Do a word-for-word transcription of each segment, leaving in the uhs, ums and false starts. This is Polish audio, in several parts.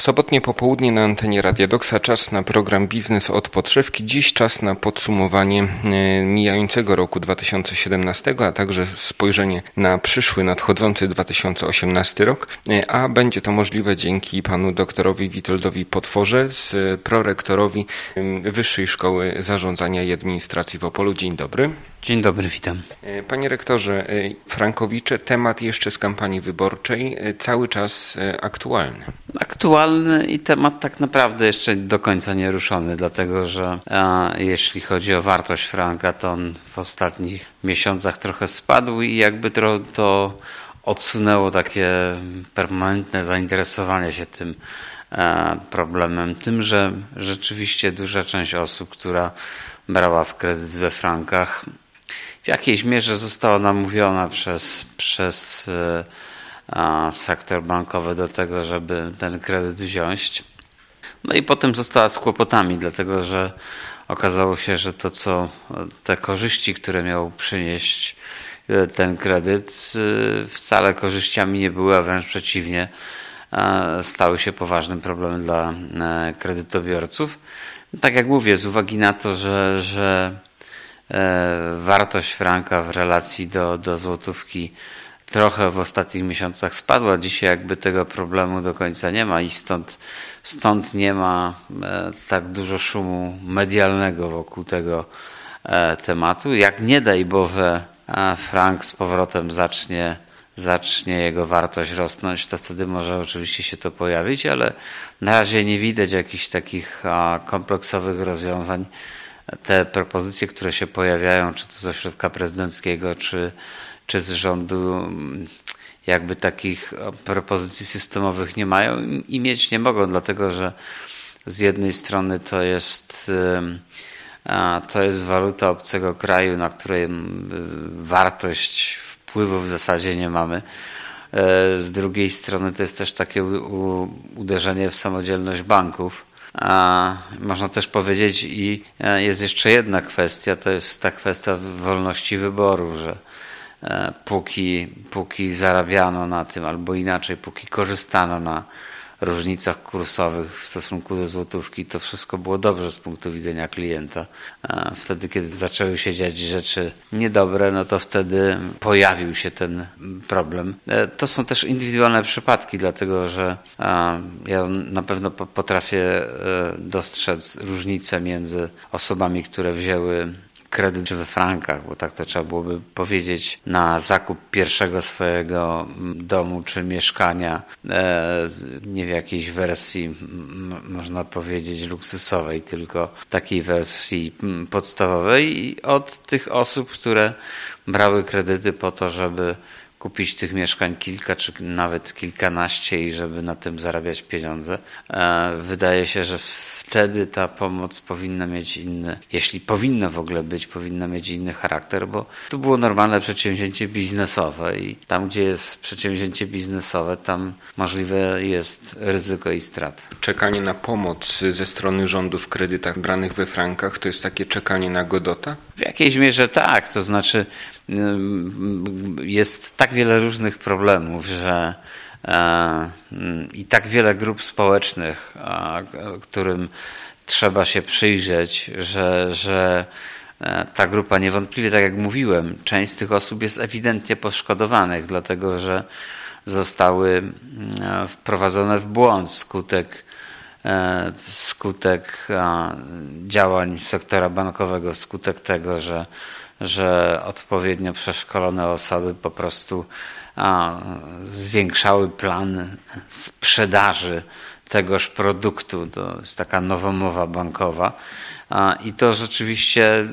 W sobotnie popołudnie na antenie Radia Doksa czas na program Biznes od podszewki. Dziś czas na podsumowanie mijającego roku dwa tysiące siedemnastego, a także spojrzenie na przyszły, nadchodzący dwa tysiące osiemnasty rok. A będzie to możliwe dzięki panu doktorowi Witoldowi Potworze, z prorektorowi Wyższej Szkoły Zarządzania i Administracji w Opolu. Dzień dobry. Dzień dobry, witam. Panie rektorze, frankowicze, temat jeszcze z kampanii wyborczej, cały czas aktualny. Aktualny i temat tak naprawdę jeszcze do końca nie ruszony, dlatego że a, jeśli chodzi o wartość franka, to on w ostatnich miesiącach trochę spadł i jakby to, to odsunęło takie permanentne zainteresowanie się tym a, problemem. Tym, że rzeczywiście duża część osób, która brała w kredyt we frankach, w jakiejś mierze została namówiona przez, przez a, sektor bankowy do tego, żeby ten kredyt wziąć. No i potem została z kłopotami, dlatego że okazało się, że to co te korzyści, które miał przynieść ten kredyt, wcale korzyściami nie były, a wręcz przeciwnie, stały się poważnym problemem dla kredytobiorców. Tak jak mówię, z uwagi na to, że, że wartość franka w relacji do, do złotówki trochę w ostatnich miesiącach spadła. Dzisiaj jakby tego problemu do końca nie ma i stąd, stąd nie ma tak dużo szumu medialnego wokół tego tematu. Jak nie daj Boże frank z powrotem zacznie, zacznie jego wartość rosnąć, to wtedy może oczywiście się to pojawić, ale na razie nie widać jakichś takich kompleksowych rozwiązań. Te propozycje, które się pojawiają, czy to z ośrodka prezydenckiego, czy, czy z rządu, jakby takich propozycji systemowych nie mają i mieć nie mogą, dlatego że z jednej strony to jest, to jest waluta obcego kraju, na której wartość wpływu w zasadzie nie mamy. Z drugiej strony to jest też takie uderzenie w samodzielność banków. A można też powiedzieć, i jest jeszcze jedna kwestia, to jest ta kwestia wolności wyboru, że póki, póki zarabiano na tym, albo inaczej, póki korzystano na różnicach kursowych w stosunku do złotówki, to wszystko było dobrze z punktu widzenia klienta. Wtedy, kiedy zaczęły się dziać rzeczy niedobre, no to wtedy pojawił się ten problem. To są też indywidualne przypadki, dlatego że ja na pewno potrafię dostrzec różnicę między osobami, które wzięły kredyt we frankach, bo tak to trzeba byłoby powiedzieć, na zakup pierwszego swojego domu czy mieszkania, nie w jakiejś wersji, można powiedzieć, luksusowej, tylko takiej wersji podstawowej, i od tych osób, które brały kredyty po to, żeby kupić tych mieszkań kilka czy nawet kilkanaście i żeby na tym zarabiać pieniądze. Wydaje się, że wtedy ta pomoc powinna mieć inny, jeśli powinna w ogóle być, powinna mieć inny charakter, bo to było normalne przedsięwzięcie biznesowe i tam, gdzie jest przedsięwzięcie biznesowe, tam możliwe jest ryzyko i strat. Czekanie na pomoc ze strony rządu w kredytach branych we frankach to jest takie czekanie na Godota? W jakiejś mierze tak, to znaczy jest tak wiele różnych problemów, że i tak wiele grup społecznych, którym trzeba się przyjrzeć, że, że ta grupa niewątpliwie, tak jak mówiłem, część z tych osób jest ewidentnie poszkodowanych, dlatego że zostały wprowadzone w błąd wskutek, wskutek działań sektora bankowego, wskutek tego, że, że odpowiednio przeszkolone osoby po prostu A, zwiększały plan sprzedaży tegoż produktu. To jest taka nowomowa bankowa. A, i to rzeczywiście,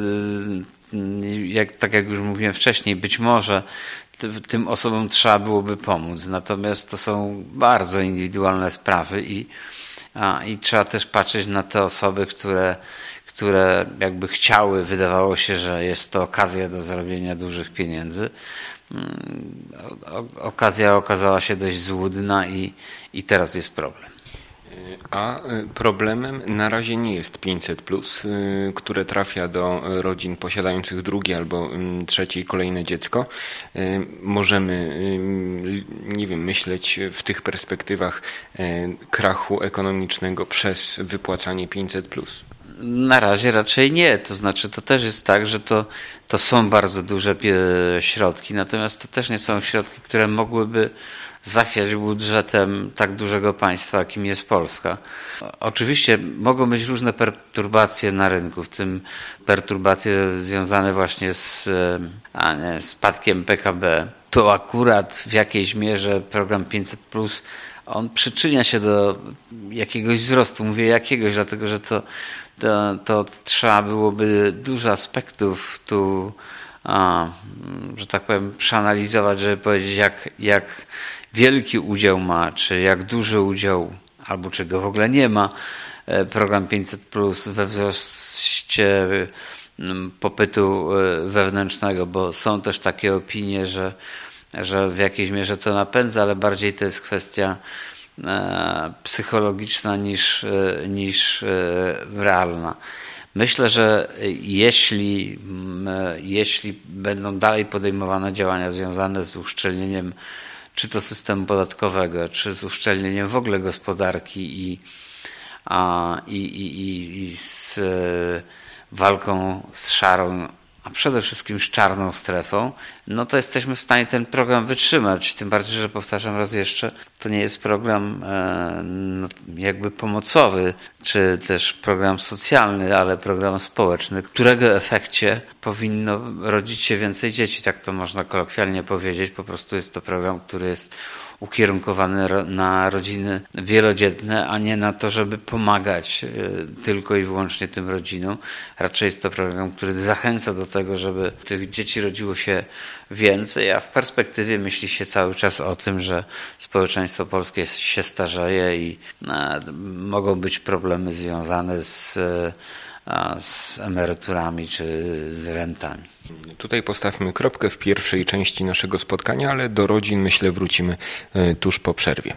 jak, tak jak już mówiłem wcześniej, być może tym osobom trzeba byłoby pomóc. Natomiast to są bardzo indywidualne sprawy i, a, i trzeba też patrzeć na te osoby, które które jakby chciały, wydawało się, że jest to okazja do zarobienia dużych pieniędzy. Okazja okazała się dość złudna i, i teraz jest problem. A problemem na razie nie jest pięćset plus, które trafia do rodzin posiadających drugie albo trzecie i kolejne dziecko. Możemy, nie wiem, myśleć w tych perspektywach krachu ekonomicznego przez wypłacanie pięćset plus. Na razie raczej nie. To znaczy, to też jest tak, że to, to są bardzo duże środki, natomiast to też nie są środki, które mogłyby zachwiać budżetem tak dużego państwa, jakim jest Polska. Oczywiście mogą być różne perturbacje na rynku, w tym perturbacje związane właśnie z a nie, spadkiem P K B. To akurat w jakiejś mierze program pięćset plus, on przyczynia się do jakiegoś wzrostu. Mówię jakiegoś, dlatego że to, to, to trzeba byłoby dużo aspektów tu, a, że tak powiem, przeanalizować, żeby powiedzieć, jak, jak wielki udział ma, czy jak duży udział, albo czy go w ogóle nie ma, program pięćset plus we wzroście popytu wewnętrznego, bo są też takie opinie, że, że w jakiejś mierze to napędza, ale bardziej to jest kwestia psychologiczna niż, niż realna. Myślę, że jeśli, jeśli będą dalej podejmowane działania związane z uszczelnieniem czy to systemu podatkowego, czy z uszczelnieniem w ogóle gospodarki i, a, i, i, i z walką z szarą, a przede wszystkim z czarną strefą, no to jesteśmy w stanie ten program wytrzymać. Tym bardziej, że powtarzam raz jeszcze, to nie jest program e, no, jakby pomocowy, czy też program socjalny, ale program społeczny, którego efekcie powinno rodzić się więcej dzieci. Tak to można kolokwialnie powiedzieć. Po prostu jest to program, który jest ukierunkowany na rodziny wielodzietne, a nie na to, żeby pomagać tylko i wyłącznie tym rodzinom. Raczej jest to program, który zachęca do tego, żeby tych dzieci rodziło się więcej, a w perspektywie myśli się cały czas o tym, że społeczeństwo polskie się starzeje i mogą być problemy związane z z emeryturami czy z rentami. Tutaj postawmy kropkę w pierwszej części naszego spotkania, ale do rodzin myślę wrócimy tuż po przerwie.